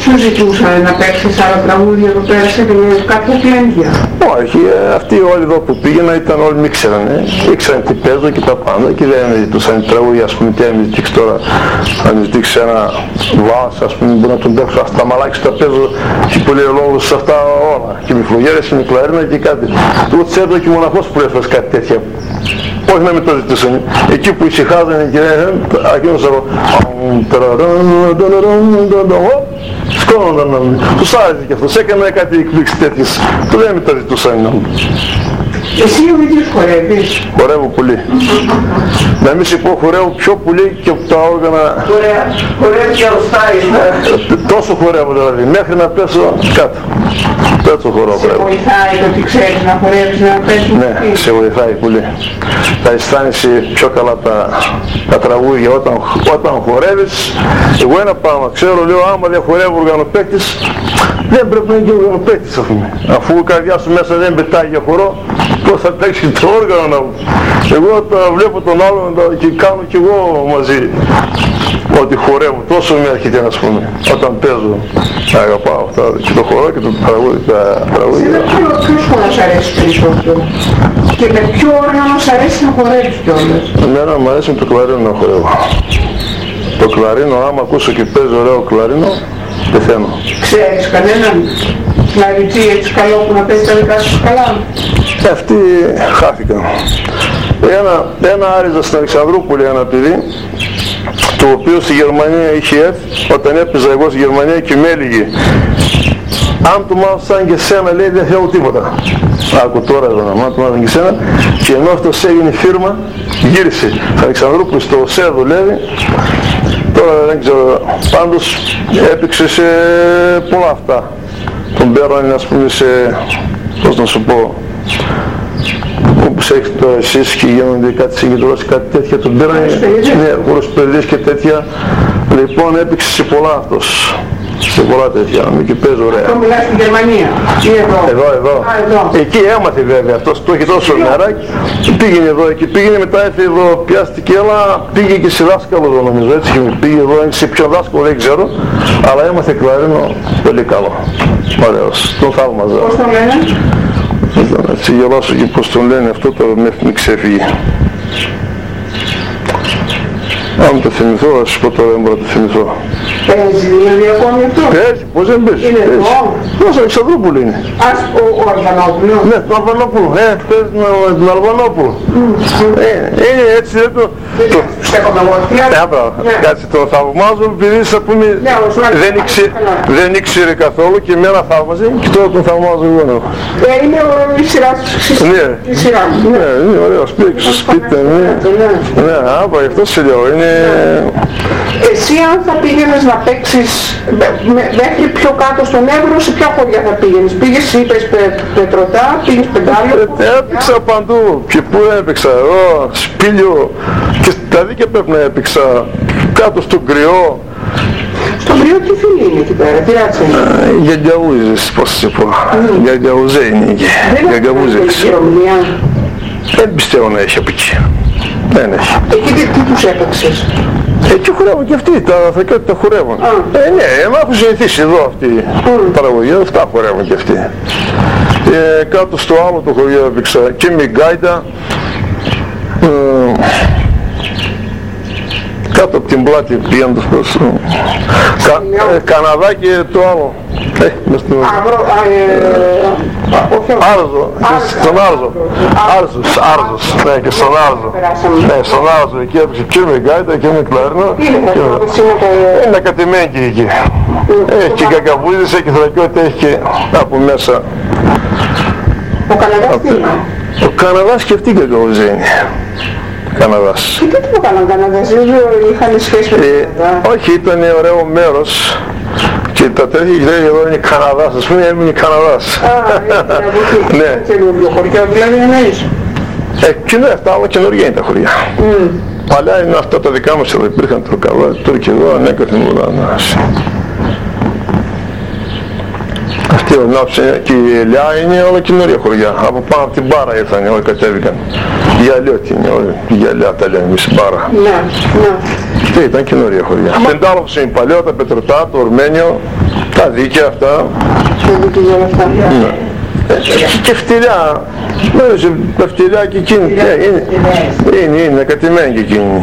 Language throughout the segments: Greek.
Σου ζητούσαν να παίξεις άλλα τραγούδια εδώ πέρα σε κάποια κλέντια? Όχι, αυτοί όλοι εδώ που πήγαινα ήταν όλοι μη ξέρανε. Ήξεραν τι παίζω και τα πάντα και δεν ζητούσαν τραγούδια, ας πούμε, τι να ζητήξει τώρα. Αν ζητήξει ένα βάς, ας πούμε, μπορεί να τον παίξω στα μαλάκια, τα παίζω και πολυολόγους σε αυτά όλα. Και με φλογέρες και με κλαρίνα και κάτι. Εγώ τσέρδω και μοναχός που έφερες κάτι τέτοια. Όχι να με το ζητήσουν. Εκεί που ησυχάζανε και εκείνος εγώ σκόνονταν, τους άρεσε και αυτός, έκανε κάτι εκπλήξεις τέτοιες που δεν με τα ζητούσαν. Εσύ ο ίδιος χορεύεις? Χορεύω πολύ. Να μην σου πω, χορεύω πιο πολύ και από τα όργανα. Χορεύεις και αρρωστάεις? Τόσο χορεύω δηλαδή, μέχρι να πέσω κάτω. Έτσι χορεύω. Σε βοηθάει το ότι ξέρεις να χορεύεις, να πέσεις? Ναι, σε βοηθάει πολύ. Θα αισθάνεσαι πιο καλά τα τραγούδια όταν χορεύεις. Εγώ ένα πράγμα ξέρω, λέω, άμα δεν χορεύω οργανοπαίκτης, δεν πρέπει να είναι και οργανοπαίκτης, αφού η καρδιά σου μέσα δεν πετάει για χορό, πώς θα παίξει το όργανο? Εγώ βλέπω τον άλλον και κάνω κι εγώ μαζί ότι χορεύω, τόσο με έρχεται, ας πούμε, όταν παίζω. Αγαπάω αυτά και το χορό και το τραγούδια. Εσένα ποιος χορός αρέσει περισσότερο? Και με ποιο όργανο σ' αρέσει να χορεύεις κιόλας? Εμένα μου αρέσει με το κλαρίνο να χορεύω. Το κλαρίνο, άμα ακούσω και παίζω ωραίο κλαρίνο, πεθαίνω. Ξέρεις κανέναν κλαριτζή έτσι καλό που να παίζει τα δικά σου καλά? Αυτοί χάθηκαν. Ένα άριζα στην Αλεξανδρούπολη ένα παιδί, το οποίο στη Γερμανία είχε έρθει, όταν έπαιζα εγώ στη Γερμανία και με έλεγε, αν του μάθω σαν και σένα, λέει, δεν θέλω τίποτα. Άκου τώρα εδώ να μάθω, μάθω και σένα, και ενώ αυτός έγινε φίρμα, γύρισε στην Αλεξανδρούπολη, στο ΟΣΕ δουλεύει. Τώρα δεν ξέρω, πάντως έπαιξε σε πολλά αυτά. Τον παίρνανε, ας πούμε, σε, πώς να σου πω, όπως έχετε τώρα εσείς και γίνονται κάτι συγκεντρώσεις, κάτι τέτοια, τον πήρανε, ναι, χωροσπεριδίες και τέτοια. Λοιπόν, έπαιξε σε πολλά αυτός, σε πολλά τέτοια, και παίζω ωραία. Αυτό μιλάς στην Γερμανία ή εδώ? Εδώ. Εκεί έμαθε βέβαια αυτός, το έχει τόσο μεράκι, πήγαινε εδώ, εκεί πήγαινε, μετά έφυγε εδώ, πιάστηκε, αλλά πήγε και σε δάσκαλο εδώ νομίζω, έτσι, πήγε εδώ, σε ποιο δάσκαλο δεν ξέρω, αλλά έμαθε κλαρίνο πολύ καλό, ωραίος, τον θαύμαζα. Πώς τον λένε? Να έτσι γελάσω και πως τον λένε αυτό, τώρα με ξέφυγε. Αν το θυμηθώ, θα σου πω τώρα, δεν μπορώ να το θυμηθώ. Παίζει δηλαδή ακόμη αυτό? Παίζει, πως δεν παίζει. Είναι εδώ? Πώς, Αλεξανδρούπολη είναι. Ας ο Αλβανόπουλο? Ναι, τον Αλβανόπουλο, παίζει τον Αλβανόπουλο. Είναι έτσι, δεν το... Στέκομαι εγώ, κάτσε, τον θαυμάζω επειδή θα πούμε δεν ήξερε καθόλου και εμένα θαύμαζε και τώρα τον θαυμάζω εγώ. Είναι η σειρά σου. Ναι, είναι ωραίος, πήγε στο σπίτι, ναι, άμα γι' αυτό σε λέω, είναι... Εσύ αν θα πήγαινες να παίξεις μέχρι πιο κάτω στον Εύρο, σε ποια χωριά θα πήγαινες? Πήγες, είπες Πετρωτά, πήγες Πεντάλιο? Έπαιξα παντού και πού έπαιξα εδώ, Σπήλιο και τα δίκαια πρέπει να έπαιξα κάτω στον Κρυό. Στον Κρυό τι φίλοι είναι εκεί πέρα, τι ράτσα είναι? Γιαγκαούζες, πώς θα πω, Γιαγκαούζε είναι εκεί, Γιαγκαούζες. Δεν πιστεύω να έχει από εκεί, δεν έχει. Εκεί τι τους έπαιξες? Εκεί χορεύουν και αυτοί, τα Αφρικιώτητα χορεύουν. Ναι, εμάς έχουν συνηθίσει εδώ αυτοί οι παραγωγοί, αυτά χορεύουν και αυτοί. Κάτω στο άλλο το χωριό έπαιξα και με γκάιντα, κάτω από την πλάτη πηγαίνοντας προς Καναδά και το άλλο. Άρζο, στον Άρζο. Άρζος, ναι, και στον Άρζο. Ναι, στον Άρζο, εκεί έπαιξε και με γκάιντα και με κλαρίνο. Είναι κατεμένη και εκεί. Έχει και Γκαγκαβούδης, έχει και Θρακιότητα, έχει και από μέσα. Ο Καναδάς τι είναι? Ο Καναδάς και αυτή η Γκαγκαβούζη είναι. Καναδάς. Και τι το κάναν Καναδάς, είχαν σχέση με τον Καναδά? Όχι, ήταν ωραίο μέρος και τα τέτοια λέει εδώ είναι Καναδάς, ας πούμε έμεινε Καναδάς. Ναι. Καινούργιο χωριά δηλαδή εννοείς? Ναι, αυτά όλα καινούργια είναι τα χωριά. Παλιά είναι αυτά τα δικά μας εδώ, υπήρχαν τώρα και εδώ ανέκαθεν όλα. Αυτή ο Νάψε και η Ελιά είναι όλα καινούργια χωριά. Από πάνω από την Μπάρα ήρθαν, όλοι κατέβηκαν. Η Αλλιώτη είναι όλοι, η Ελιά τα λέμε εμείς Μπάρα. Ναι. Ήταν καινούρια χωριά. Πεντάλοφος είναι παλαιό, τα Πετρωτά, το Ορμένιο, τα δίκαια αυτά. Ναι. Και φτυλιά, τα φτυλιά και εκείνη, είναι κατημένη και εκείνη.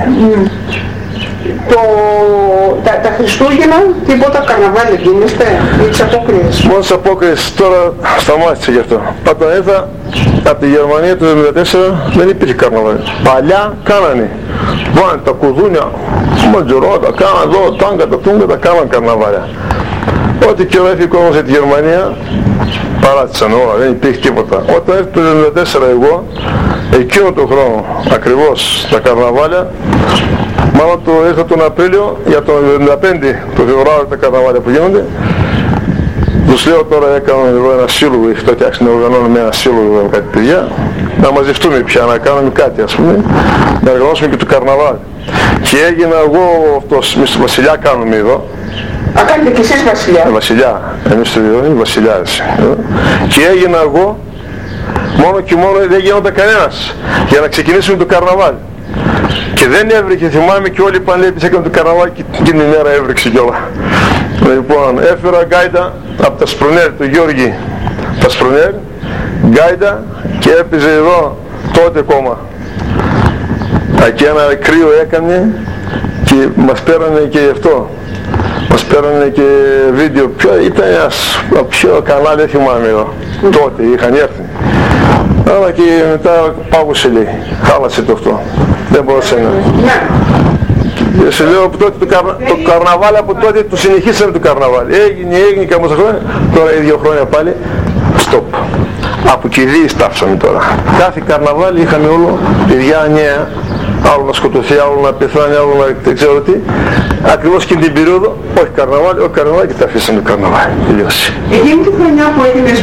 Τα Χριστούγεννα, τίποτα καρναβάλι γίνεστε ή τις απόκριες? Μόνο τις απόκριες, τώρα σταμάτησε γι' αυτό. Όταν ήρθα από τη Γερμανία το 1974 δεν υπήρχε καρναβάλι. Παλιά κάνανε. Βάνε τα κουδούνια, ματζουρότα, κάνανε εδώ, τάγκα, τα τούγκα, τα κάνανε καρναβάλια. Ό,τι καιρό έφυγε ο κόσμος για τη Γερμανία, παράτησαν όλα, δεν υπήρχε τίποτα. Όταν έρθει το 1974 εγώ, εκείνο τον χρόνο, ακριβώς τα καρναβάλια, μάλλον ήρθα τον Απρίλιο, για το 1975, το Φεβρουάριο τα καρναβάλια που γίνονται, τους λέω τώρα έκανα εδώ ένα σύλλογο, είχα φτιάξει να οργανώνουμε ένα σύλλογο με κάτι παιδιά, να μαζευτούμε πια, να κάνουμε κάτι ας πούμε, να οργανώσουμε και το καρναβάλι. Και έγινα εγώ αυτός, εμείς το Βασιλιά κάνουμε εδώ. Α, κάνετε και εσείς Βασιλιά? Βασιλιά, εμείς το Διονύη Βασιλιάς. Και έγινα εγώ, μόνο και μόνο δεν γίνονταν κανένας, για να ξεκινήσουμε το καρναβάλι. Και δεν έβρεχε, θυμάμαι και όλοι είπαν λέει της έκανε το καρναβάλι και την ημέρα έβρεξε κιόλα. Λοιπόν, έφερα γκάιντα από τα Σπρουνέρ, το Γιώργη, τα Σπρουνέρ, γκάιντα και έπαιζε εδώ τότε ακόμα. Και ένα κρύο έκανε και μας πέρανε και αυτό. Μας πέρανε και βίντεο, ήταν ένας πιο κανάλι, δεν θυμάμαι εδώ, τότε είχαν έρθει. Αλλά και μετά πάγωσε λέει, χάλασε το αυτό, δεν μπορούσε να... Σε λέω από τότε το καρναβάλι, από τότε το συνεχίσαμε το καρναβάλι. Έγινε καμώς χρόνια, τώρα 2 χρόνια πάλι, στοπ. Από κηδείες στάψαμε τώρα. Κάθε καρναβάλι είχαμε όλο παιδιά νέα, άλλο να σκοτωθεί, άλλο να πεθάνει, άλλο να δεν ξέρω τι. Ακριβώς και την περίοδο, όχι καρναβάλι και τα αφήσαμε το καρναβάλι. Τελειώσει. Εκείνη τη χρονιά που έγινες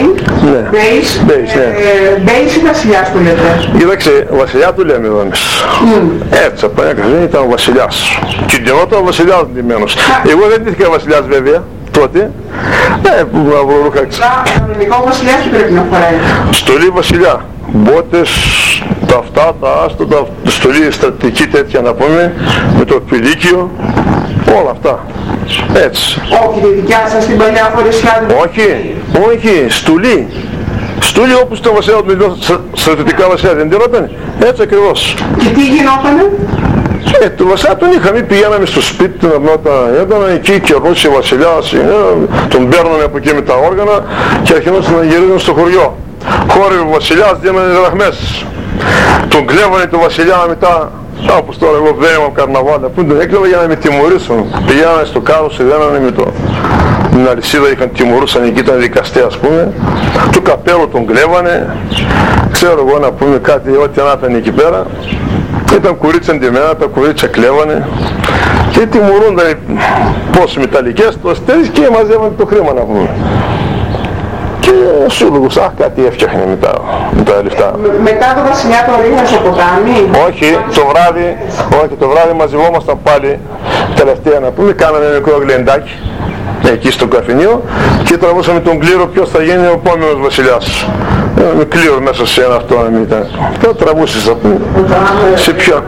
Μπέις ή Βασιλιάς του λέτε? Κοίταξε, Βασιλιά του λέμε εδώ εμείς. Έτσι, από δεν ήταν ο Βασιλιάς. Και γινόταν ο Βασιλιάς ντυμένος. Εγώ δεν ντύθηκα Βασιλιάς βέβαια, τότε. Που να βρω ρούχα ξέρω. Κανονικό Βασιλιάς τι πρέπει να φοράει? Στολή Βασιλιά. Μπότες, τα αυτά, τα άστο, τα στολή στρατηγική τέτοια να πούμε, με το πηλίκιο, όλα αυτά. Έτσι. Όχι τη δικιά σας την παλιά φορεσιά? Όχι, στολή. Στολή όπως το Βασιλιά του στρατιωτικά Βασιλιά δεν τηρώτανε. Έτσι ακριβώς. Και τι γινότανε? Το Βασιλιά τον είχαμε, πηγαίναμε στο σπίτι του όταν εκεί κερνούσε ο Βασιλιάς, τον παίρνανε από εκεί με τα όργανα και αρχινόταν να γυρίζουν στο χωριό. Χόρευε ο Βασιλιάς, δίνανε δραχμές. Τον κλέβανε το Βασιλιά μετά, όπως τώρα εγώ δέναμε καρναβάλια, που τον έκλεβα για να με τιμωρήσουν. Πηγαίνανε στο κάρο, σε δένανε με την αλυσίδα, είχαν τιμωρούσαν εκεί, ήταν δικαστή ας πούμε. Το καπέλο τον κλέβανε, ξέρω εγώ να πούμε κάτι, ό,τι να ήταν εκεί πέρα. Ήταν κουρίτσα εντυμένα, τα κουρίτσα κλέβανε και τιμωρούνταν πόσοι μεταλλικές, το αστέρις και μαζεύανε το χρήμα να πούμε. Και σύλλογος, κάτι έφτιαχνε με τα λεφτά. Μετά το Βασιλιά το ρίχναν στο ποτάμι? Όχι, το βράδυ μαζευόμασταν πάλι τελευταία να πούμε, κάναμε ένα μικρό γλεντάκι εκεί στο καφενείο και τραβούσαμε τον κλήρο ποιος θα γίνει ο επόμενος Βασιλιάς. Με κλήρο μέσα σε ένα αυτό να μην ήταν. Το τραβούσες θα πούμε. Σε ποιο?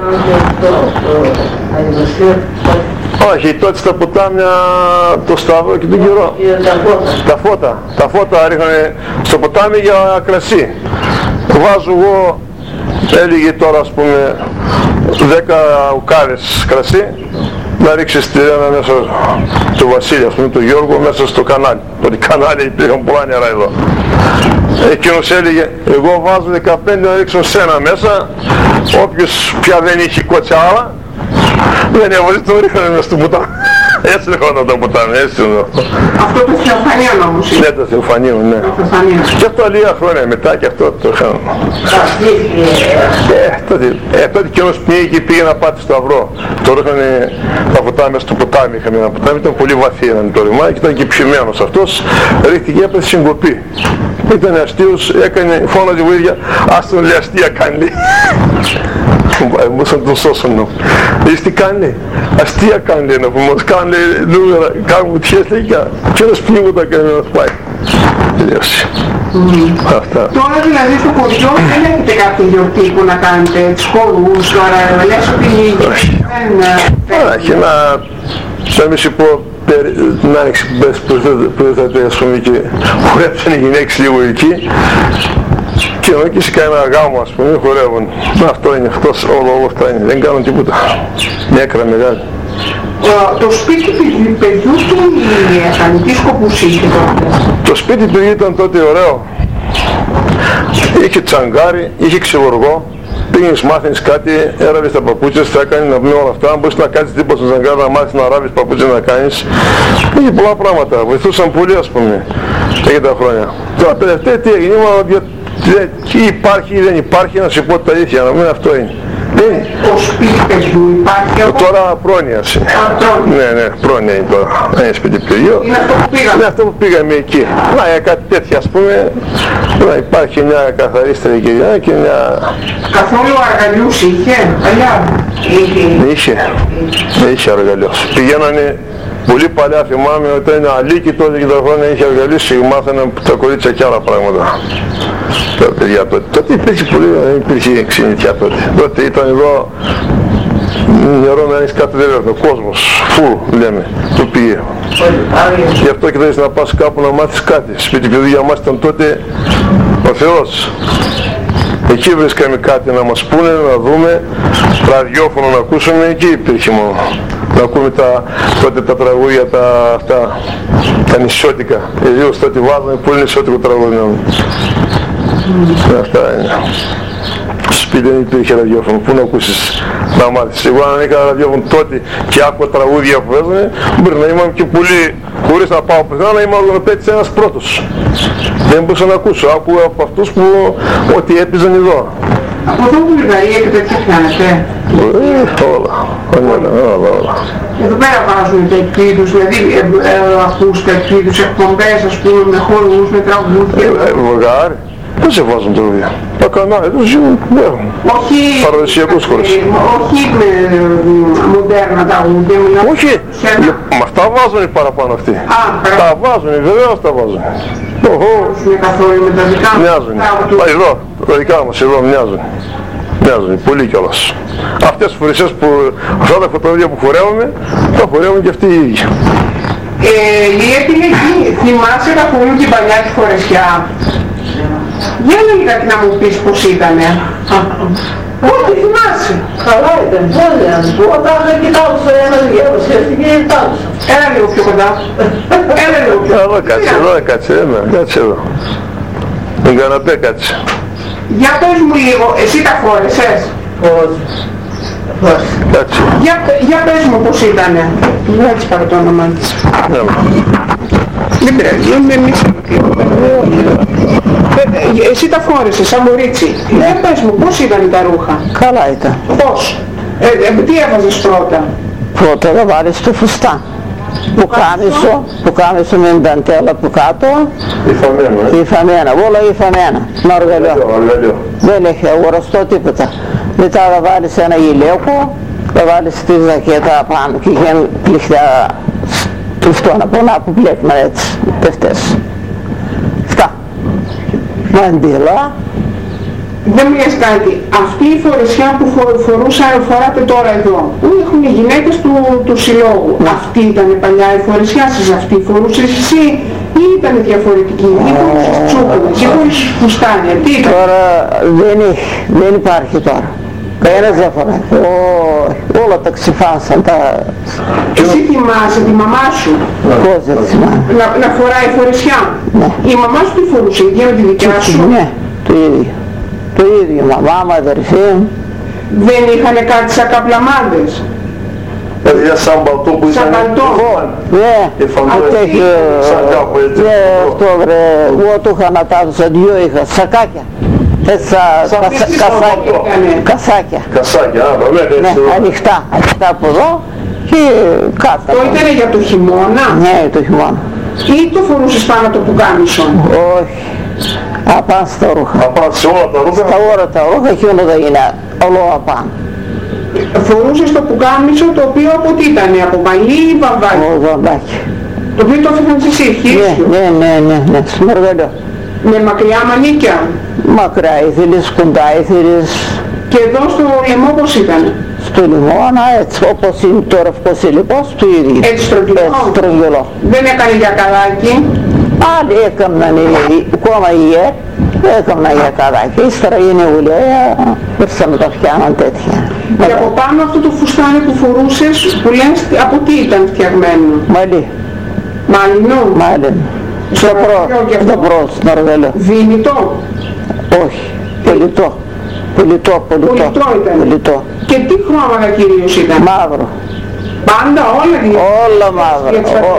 Όχι, τότε στα ποτάμια το Σταύρο και τον καιρό. Τα φώτα ρίχνανε στο ποτάμι για κρασί. Βάζω εγώ, έλεγε τώρα ας πούμε 10 ουκάδες κρασί, να ρίξεις τη ρένα μέσα του Βασίλη, ας πούμε, του Γιώργου μέσα στο κανάλι. Το κανάλι υπήρχαν πολλά νερά εδώ. Εκείνος έλεγε, εγώ βάζω 15 να ρίξω σένα μέσα, όποιος πια δεν είχε κότσια άλλα, δεν έβαζε, τον ρίχνανε μέσα στο ποτάμι. Έτσι λεγόταν το ποτάμι, έτσι είναι αυτό. Αυτό το Θεοφανίων όμως είναι? Ναι, το Θεοφανίων, ναι. Και αυτό λίγα χρόνια μετά και αυτό το είχαν. Τότε κι όμως πήγε να πάτε στο Σταυρό. Το ρίχνανε τα ποτάμια στο ποτάμι, είχαμε ένα ποτάμι, ήταν πολύ βαθύ το ρημάδι και ήταν και ψημένος αυτός, ρίχτηκε, έπαιζε συγκοπή. Ήταν αστείος, έκανε, φώναζε βοήθεια, ας τον λέει αστεία κάνει. Μπορούσαν να τον σώσουν. Είδες τι κάνει, αστεία κάνει να πούμε, μας κάνει νούμερα, κάνουν βουτιές λέει και ένας πνίγοντα κάνει να πάει. Τελείωσε. Αυτά. Τώρα δηλαδή στο χωριό δεν έχετε κάποια γιορτή που να κάνετε τις χορούς τώρα, λες ότι όχι, να μην σου πω την άνοιξη που ήρθατε ας πούμε και χορέψαν οι γυναίκες λίγο εκεί και ενώ και σε κανένα γάμο ας πούμε χορεύουν. Αυτό είναι, αυτός όλο αυτά είναι, δεν κάνουν τίποτα. Μια άκρα μεγάλη. Το σπίτι του παιδιού τι έκανε, τι σκοπούς είχε τότε? Το σπίτι του ήταν τότε ωραίο. Είχε τσαγκάρι, είχε ξεβοργό. Πήγαινες, μάθαινες κάτι, έραβες τα παπούτσες, θα έκανε να πούμε όλα αυτά. Αν μπορείς να κάτσεις τίποτα στον τσαγκάρι, να μάθεις να ράβεις παπούτσες να κάνεις. Είχε πολλά πράγματα, βοηθούσαν πολύ ας πούμε για τα χρόνια. Τώρα τελευταία τι έγινε, τι υπάρχει ή δεν υπάρχει, να σου πω τα αλήθεια, να μην αυτό είναι. Το σπίτι παιδιού υπάρχει τώρα πρόνοιας είναι. Ναι, πρόνοια είναι τώρα. Δεν είναι σπίτι παιδιού. Είναι αυτό που πήγαμε. Είναι αυτό που πήγαμε εκεί. Να, για κάτι τέτοιο ας πούμε, να υπάρχει μια καθαρίστερη κυρία και μια... Καθόλου αργαλιούς είχε, παλιά? Είχε αργαλιούς. Πηγαίνανε πολύ παλιά, θυμάμαι όταν είναι αλίκη τότε και τα χρόνια είχε αργαλιούς και μάθαιναν τα κορίτσια και άλλα πράγματα. Τα παιδιά τότε υπήρχε πολύ, δεν υπήρχε ξενιτιά τότε. Τότε ήταν εδώ νερό να έχεις κάτι δεν έρθει, ο κόσμος, λέμε, το πήγε. Γι' αυτό και θέλεις να πας κάπου να μάθεις κάτι. Σπίτι παιδί για μας ήταν τότε ο Θεός. Εκεί βρίσκαμε κάτι να μας πούνε, να δούμε, ραδιόφωνο να ακούσουμε, εκεί υπήρχε μόνο. Να ακούμε τότε τα τραγούδια τα νησιώτικα. Ιδίως τότε βάζαμε πολύ νησιώτικο τραγούδι. Αυτά είναι. Στο σπίτι δεν υπήρχε ραδιόφωνο, πού να ακούσεις να μάθεις. Εγώ αν είχα ραδιόφωνο τότε και άκουα τραγούδια που παίζανε, μπορεί να ήμουν και πολύ, χωρίς να πάω πουθενά, να ήμουν λογοπαίτης ένας πρώτος. Δεν μπορούσα να ακούσω, άκουγα από αυτούς που ό,τι έπαιζαν εδώ. Από εδώ Βουλγαρία και τέτοια πιάνετε? Όλα. Εδώ πέρα βάζουν τέτοιου είδους, δηλαδή ακούς τέτοιου είδους εκπομπές, ας πούμε, με χορούς, με τραγούδια? Βουλγάρι, δεν σε βάζουν τραγούδια. Τα κανάλια τους έχουν παραδοσιακούς χώρες. Όχι με μοντέρνα τραγούδια. Όχι, με αυτά βάζουν παραπάνω αυτοί. Τα βάζουν, βεβαίως τα βάζουν. Μοιάζουν καθόλου με τα δικά μας? Μοιάζουν. Εδώ, τα δικά μας εδώ μοιάζουν. Μοιάζουν, πολύ κιόλας. Αυτές τις φορεσίες που, αυτά τα φωτοβίδια που χορεύουμε, τα χορεύουν και αυτοί οι ίδιοι. Η επιλογή, θυμάσαι καθόλου την παλιά τη φορεσιά? Για λίγα να μου πεις πως ήτανε. Όχι, θυμάσαι. Καλά ήταν, πολύ. Όταν δεν κοιτάουσα ένα γέρος και κοιτάουσα. Έλα λίγο πιο κοντά. Έλα λίγο πιο κοντά. Κάτσε εδώ. Τον καναπέ κάτσε. Για πες μου λίγο, εσύ τα φόρεσες? Όχι. Κάτσε. Για πες μου πως ήτανε. Δεν έτσι πάρω το όνομα της. Δεν πειράζει, εμείς εσύ τα φόρεσες σαν μωρίτσι. Πες μου πώς ήταν τα ρούχα? Καλά ήταν. Πώς? Τι έβαζες πρώτα? Πρώτα θα βάλεις το φουστάν. Πουκάμισο με την ταντέλα από κάτω. Υφαμένα, όλα υφαμένα. Με αργαλιό. Δεν έχει αγοραστό τίποτα. Μετά θα βάλεις ένα γυλαίκο, θα βάλεις τη ζακέτα πάνω και είχε πληχτά τουφτώνα πολλά που βλέπουμε έτσι, πεφτές. Αυτά. Μαντήλα. Δεν μου λες κάτι, αυτή η φορεσιά που φοράτε τώρα εδώ, που έχουν οι γυναίκες του συλλόγου, αυτή ήταν παλιά η φορεσιά σας, αυτή φορούσες εσύ ή ήταν διαφορετική, ή φορούσες τσούκουνες, ή φορούσες φουστάνια, τι ήταν? Τώρα δεν υπάρχει τώρα. Κανένας δεν φοράει. Όλα τα ξεφάσαν τα... Εσύ θυμάσαι τη μαμά σου? Πώς δεν θυμάμαι. Να φοράει φορεσιά? Ναι. Η μαμά σου τι φορούσε, ίδια με τη δικιά σου? Ναι, το ίδιο. Το ίδιο, μαμά μου, αδερφή μου. Δεν είχανε κάτι σαν καπλαμάντες? Δηλαδή σαν παλτό που ήταν... Σαν παλτό. Ναι, αυτό βρε, εγώ το είχα να τα δω, δυο είχα, σακάκια. Κασάκια. Κασάκια, ναι, ανοιχτά από εδώ και κάτω. Αυτό ήταν για το χειμώνα? Ναι, το χειμώνα. Ή το φορούσες πάνω το πουκάμισο? Όχι, απάνω στα ρούχα. Απάνω σε όλα τα ρούχα? Στα όλα τα ρούχα και όλα τα είναι όλο απάνω. Φορούσες το πουκάμισο το οποίο από τι ήταν, από μαλλί ή βαμβάκι? Ο βαμβάκι. Το οποίο το έφεραν εσύ, χείρισιο? Ναι, στο αργαλιό. Με μακριά μανίκια. Μακριά ήθελες, κοντά ήθελες. Και εδώ στο λαιμό πώς ήταν? Στο λιμόνα έτσι, όπως είναι το ρευκός υλικός, του ίδιου. Έτσι στρογγυλό. Δεν έκανε για καλάκι. Άλλοι έκαναν ακόμα ιερ, έκαναν για καλάκι. Ύστερα είναι ουλέα, ήρθαν τα φτιάναν τέτοια. Και από πάνω αυτό το φουστάνι που φορούσες, που λες, από τι ήταν φτιαγμένο? Μαλλί. Μαλλινό. Μάλλον. Στο προς, στην Αργαλό. Βίνητο. Όχι, πολιτό. Πολιτό ήταν. Και τι χρώματα κυρίως ήταν? Μαύρο. Πάντα όλα μαύρα.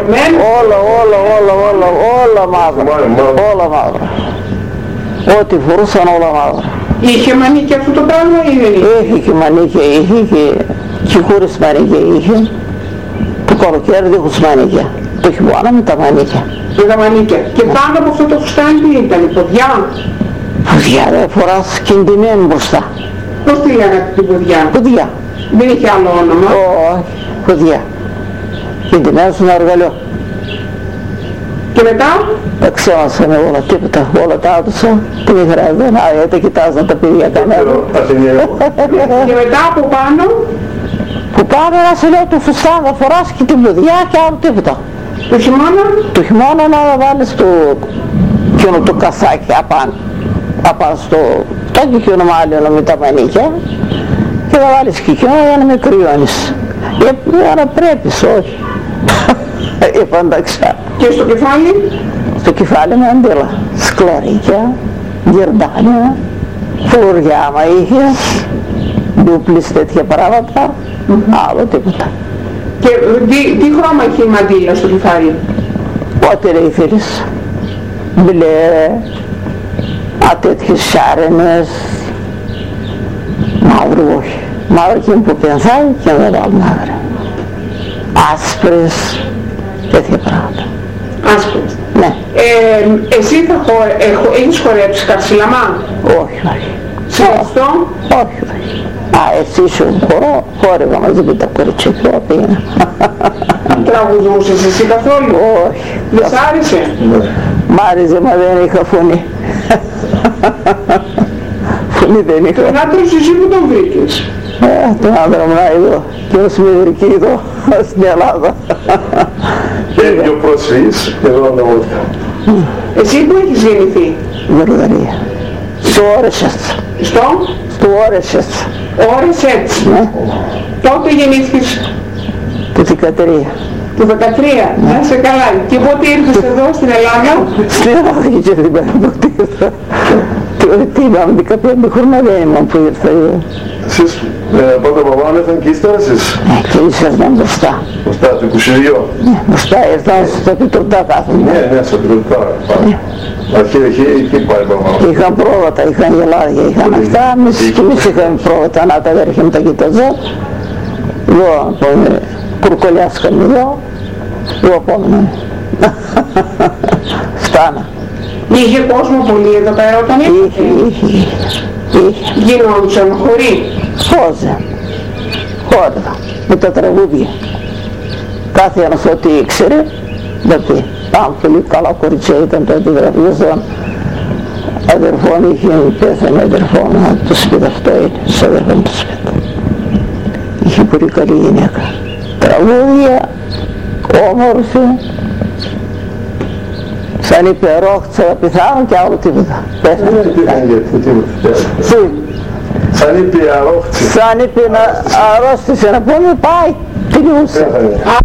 Όλα μαύρα. Ό,τι φορούσαν όλα μαύρα. Είχε μανίκια αυτό το πράγμα ή δεν είχε? Είχε και μανίκια, είχε και χωρίς μανίκια είχε. Το καλοκαίρι δίχως μανίκια. Το χειμώνα με τα μανίκια. Με τα μανίκια. Και πάνω από αυτό το φουστάνι τι ήταν, ποδιά? Ποδιά δεν φοράς κινδυμένη μπροστά. Πώς τη λέγατε την ποδιά? Ποδιά. Δεν είχε άλλο όνομα? Όχι, ποδιά. Κινδυμένη στον Αργαλό. Και μετά? Τα ξέμασαν όλα, τίποτα, όλα τα άτοσα. Τι μη χρειάζεται, τα κοιτάζαν τα παιδιά κανένα. Και μετά από πάνω? Που πάνω να σε λέω το φουστάν να φοράς και την ποδιά και άλλο τίποτα. Το χειμώνα? Το χειμώνα να βάλεις το κασάκι απάνω στο εκείνο μάλλον με τα μανίκια και να βάλεις και εκείνο για να με κρυώνεις. Για να πρέπεις, όχι. Είπα εντάξει. Και στο κεφάλι? Στο κεφάλι με αντίλα. Σκλαρίκια, γερντάνια, φλουριά άμα είχες, ντούπλες τέτοια πράγματα, άλλο τίποτα. Και τι χρώμα είχε η μαντήλα στο κεφάλι? Ό,τι ρε ήθελες. Μπλε, τέτοιες σάρενες, μαύρο όχι. Μαύρο εκείνο που πενθάει και δεν βάλω μαύρο. Άσπρες, τέτοια πράγματα. Άσπρες. Ναι. Εσύ έχεις χορέψει καρσιλαμά? Όχι. Σε αυτό? Όχι. Εσύ ήσουν χόρευα μαζί με τα κοριτσιά πήγαινα. Τραγουδούσες εσύ καθόλου? Όχι. Δεν σ' άρεσε? Μ' άρεσε, μα δεν είχα φωνή. Φωνή δεν είχα. Τον άντρα σου εσύ που τον βρήκες? Τον άντρα μου να εδώ. Και ως μηδρική εδώ, στην Ελλάδα. Και δύο προσφύγεις, εδώ να βόλτα. Εσύ που έχεις γεννηθεί? Βουλγαρία. Στο Όρεσετς. Στο Όρεσετς. Όρεσετς. Ναι. Πότε γεννήθηκες? Το 13. Το 13. Να είσαι καλά. Και πότε ήρθες εδώ στην Ελλάδα? Στην Ελλάδα και δεν πέρα ποτέ ήρθα. Τι είπαμε, 15 χρόνια δεν ήμουν που ήρθα εδώ. Εσείς πρώτα παπά ήρθαν και ύστερα εσείς? Και ήσασταν μπροστά. Μπροστά, το 22. Ναι, μπροστά ήρθαν στο Πιτροπτά κάθομαι. Ναι, στο Πιτροπτά. Αρχή, εκεί πάει παπά. Είχαν πρόβατα, είχαν γελάδια, είχαν αυτά. Εμείς είχαμε πρόβατα, να τα αδέρφια μου τα κοιτάζω. Εδώ, κουρκολιάσκαμε εδώ. Εγώ επόμενα. Φτάνα. Είχε κόσμο πολύ εδώ πέρα όταν ήρθε? Είχε. Γινόντουσαν χωρί? Χόρευα. Με τα τραγούδια. Κάθε ένας ό,τι ήξερε, γιατί πάμε πολύ καλά κοριτσιά ήταν τότε γραφειοζόν. Αδερφόν είχε πέθανε αδερφόν από το σπίτι αυτό είναι, σε αδερφόν το σπίτι. Είχε πολύ καλή γυναίκα. Τραγούδια, όμορφη. Σαν είπε ρόχτσα πιθάνω και άλλο τίποτα. Πέθανε. Σαν είπε αρρώστησε. Σαν είπε να αρρώστησε να πούμε πάει, τελειούσε.